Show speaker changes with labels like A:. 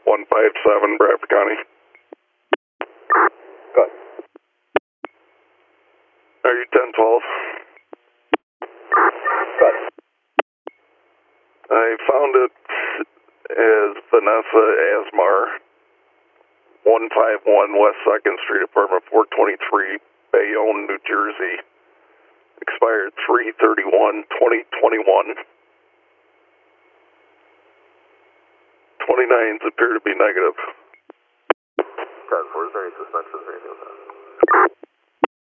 A: 157, Bradford County.
B: Good.
A: Are you 1012?
B: Good.
A: I found it as Vanessa Asmar, 151 West 2nd Street, apartment 423, Bayonne, New Jersey. Expired 3/31/2021. 29s appear to be negative.
B: 10-4, is there any suspensions or anything like that?